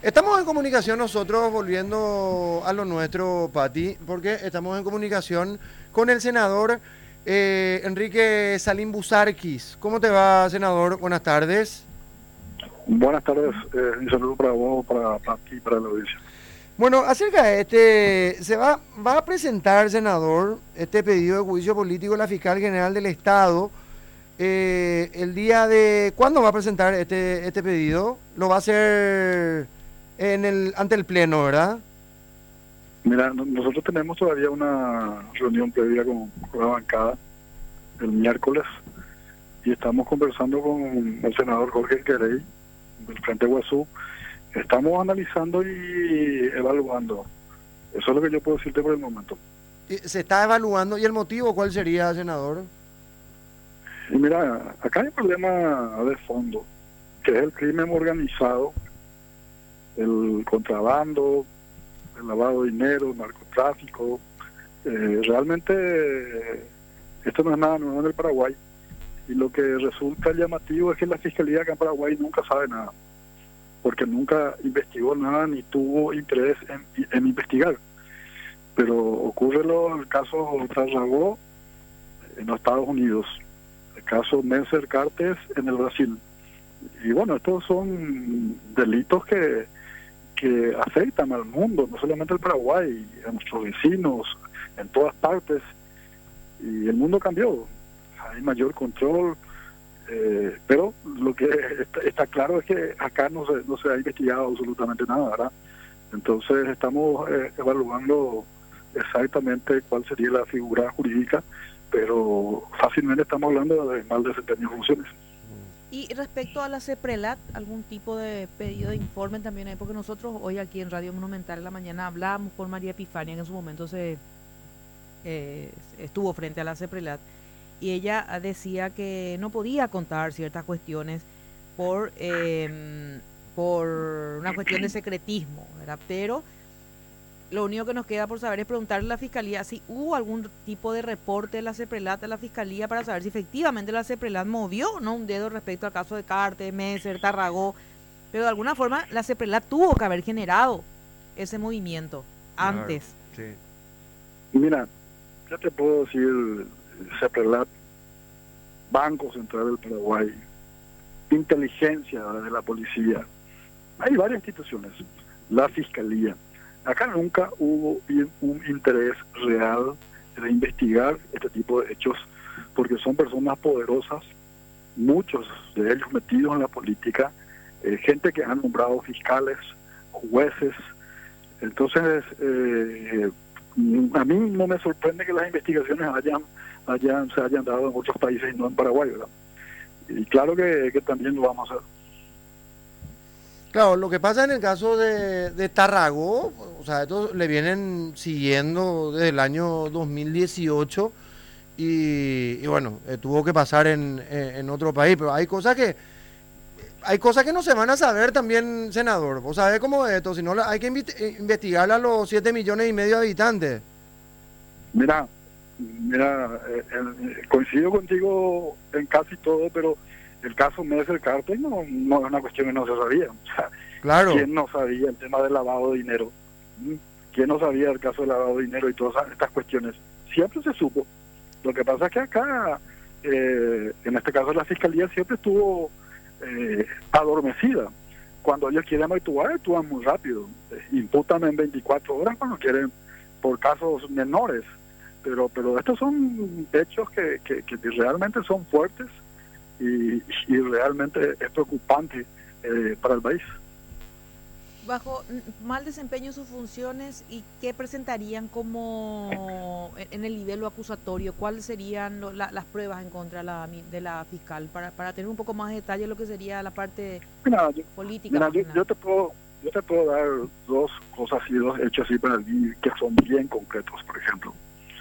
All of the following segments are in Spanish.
Estamos en comunicación nosotros, volviendo a lo nuestro, Pati, porque estamos en comunicación con el senador Enrique Salim Busarquis. ¿Cómo te va, senador? Buenas tardes. Buenas tardes, un saludo para vos, para ti, para la audiencia. Bueno, acerca de va a presentar, senador, este pedido de juicio político a la fiscal general del Estado. El día de... ¿Cuándo va a presentar este pedido? Lo va a hacer ante el Pleno, ¿verdad? Mira, nosotros tenemos todavía una reunión previa con la bancada el miércoles y estamos conversando con el senador Jorge Querey del Frente Guazú. Estamos analizando y evaluando. Eso es lo que yo puedo decirte por el momento. Se está evaluando. ¿Y el motivo cuál sería, senador? Y mira, acá hay un problema de fondo, que es el crimen organizado, el contrabando, el lavado de dinero, el narcotráfico. Realmente esto no es nada nuevo en el Paraguay. Y lo que resulta llamativo es que la Fiscalía acá en Paraguay nunca sabe nada, porque nunca investigó nada ni tuvo interés en investigar. Pero ocurre el caso Tarragó en los Estados Unidos, el caso Menser Cartes en el Brasil. Y bueno, estos son delitos que afectan al mundo, no solamente al Paraguay, a nuestros vecinos, en todas partes. Y el mundo cambió, hay mayor control, pero lo que está claro es que acá no se ha investigado absolutamente nada, ¿verdad? Entonces estamos evaluando exactamente cuál sería la figura jurídica, pero fácilmente estamos hablando de mal desempeño de funciones. Y respecto a la CEPRELAT, ¿algún tipo de pedido de informe también hay? Porque nosotros hoy aquí en Radio Monumental en la mañana hablábamos con María Epifania, que en su momento estuvo frente a la CEPRELAT, y ella decía que no podía contar ciertas cuestiones por una cuestión de secretismo, ¿verdad? Pero lo único que nos queda por saber es preguntarle a la Fiscalía si hubo algún tipo de reporte de la CEPRELAT a la Fiscalía para saber si efectivamente la CEPRELAT movió o no un dedo respecto al caso de Cartes, Menser, Tarragó, pero de alguna forma la CEPRELAT tuvo que haber generado ese movimiento antes. Claro, sí. Mira, ya te puedo decir, CEPRELAT, Banco Central del Paraguay, inteligencia de la policía, hay varias instituciones, la Fiscalía. Acá nunca hubo un interés real de investigar este tipo de hechos, porque son personas poderosas, muchos de ellos metidos en la política, gente que han nombrado fiscales, jueces. Entonces, a mí no me sorprende que las investigaciones se hayan dado en otros países y no en Paraguay, ¿verdad? Y claro que también lo vamos a hacer. Claro, lo que pasa en el caso de Tarragó, o sea, estos le vienen siguiendo desde el año 2018 y bueno, tuvo que pasar en otro país, pero hay cosas que no se van a saber también, senador. Vos sabés cómo es esto, si no hay que investigar a los 7,5 millones de habitantes. Mira, coincido contigo en casi todo, pero el caso Menser Cartes no es una cuestión que no se sabía. O sea, Claro. ¿quién no sabía el tema del lavado de dinero? ¿Quién no sabía el caso del lavado de dinero y todas estas cuestiones? Siempre se supo. Lo que pasa es que acá, en este caso la Fiscalía siempre estuvo adormecida. Cuando ellos quieren actuar, actúan muy rápido. Imputan en 24 horas cuando quieren por casos menores. Pero estos son hechos que realmente son fuertes y realmente es preocupante para el país. Bajo mal desempeño de sus funciones, ¿y qué presentarían como en el nivel acusatorio? ¿Cuáles serían las pruebas en contra de la fiscal? Para tener un poco más de detalle lo que sería la parte política. Yo te puedo dar dos cosas y dos hechos así para mí que son bien concretos. Por ejemplo,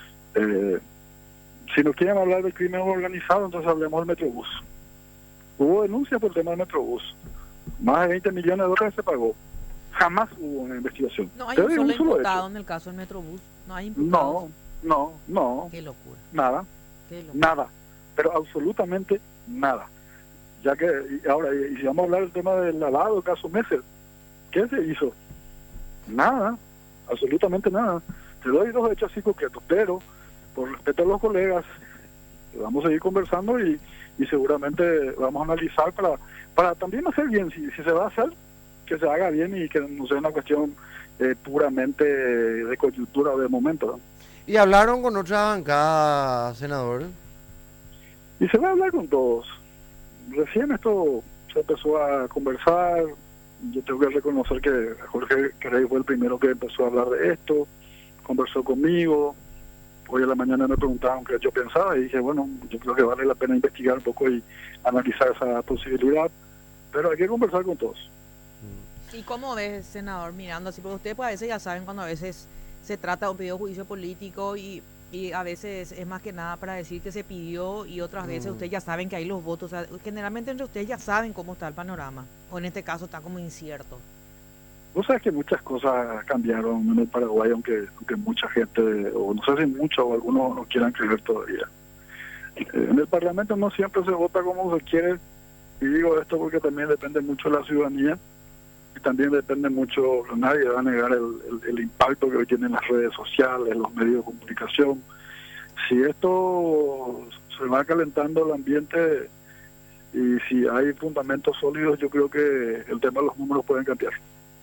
si nos quieren hablar del crimen organizado, entonces hablemos del Metrobús. Hubo denuncia por el tema del Metrobús. Más de 20 millones de dólares se pagó. Jamás hubo una investigación. No hay un solo imputado en el caso del Metrobús. No hay imputados. No. Qué locura. Nada. Nada. Pero absolutamente nada. Ya que, y si vamos a hablar del tema del lavado, el caso Menser, ¿Qué se hizo? Nada, absolutamente nada. Te doy 2 hechos así concretos, pero por respeto a los colegas, vamos a seguir conversando y seguramente vamos a analizar para también hacer bien. Si se va a hacer, que se haga bien y que no sea una cuestión puramente de coyuntura o de momento, ¿no? ¿Y hablaron con otra bancada, senador? Y se va a hablar con todos. Recién esto se empezó a conversar. Yo tengo que reconocer que Jorge Crey fue el primero que empezó a hablar de esto, conversó conmigo. Hoy a la mañana me preguntaron qué yo pensaba y dije, bueno, yo creo que vale la pena investigar un poco y analizar esa posibilidad, pero hay que conversar con todos. ¿Y cómo ves, senador, mirando así? Porque ustedes pues, a veces ya saben cuando a veces se trata de un pedido de juicio político y a veces es más que nada para decir que se pidió y otras veces ustedes ya saben que hay los votos. O sea, generalmente entre ustedes ya saben cómo está el panorama, o en este caso está como incierto. Vos sabés que muchas cosas cambiaron en el Paraguay, aunque mucha gente, o no sé si muchos o algunos no quieran creer todavía. En el Parlamento no siempre se vota como se quiere, y digo esto porque también depende mucho de la ciudadanía, y también depende mucho, nadie va a negar el impacto que hoy tienen las redes sociales, los medios de comunicación. Si esto se va calentando el ambiente y si hay fundamentos sólidos, yo creo que el tema de los números pueden cambiar.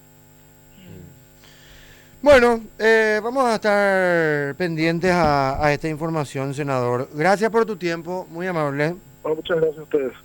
Bueno, vamos a estar pendientes a esta información, senador. Gracias por tu tiempo, muy amable. Bueno, muchas gracias a ustedes.